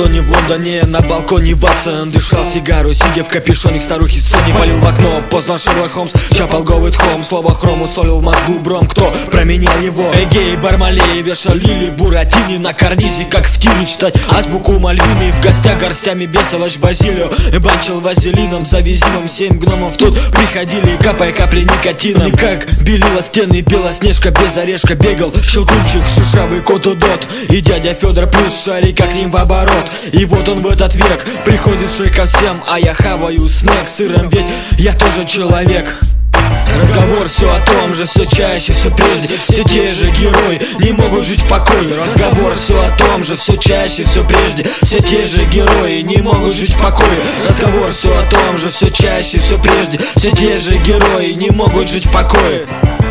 ладони в Лондоне, на балконе Ватсон дышал сигару, сидя в капюшоне к старухе Сони. Палил в окно, поздно Шерлок Холмс, чапал Говард Холмс. Слово хрому солил в мозгу бром, кто променял его? Эгей, Бармалей, вешал Лили, Буратини на карнизе, как в тире читать азбуку Мальвины. В гостях горстями бестолочь Базилио, банчил вазелином, завезимым 7 гномов тут приходили, капая капли никотином. И как белила стены Белоснежка, без орешка бегал Щелкунчик, шишавый кот Удот и дядя Федор плюс шарик, как ним в оборот. И вот он в этот век, приходивший ко всем, а я хаваю снег сыром, ведь я тоже человек. Разговор все о том же, все чаще, все прежде, все те же герои не могут жить в покое. Разговор все о том же, все чаще, все прежде, все те же герои не могут жить в покое. Разговор все о том же, все чаще, все прежде, все те же герои не могут жить в покое.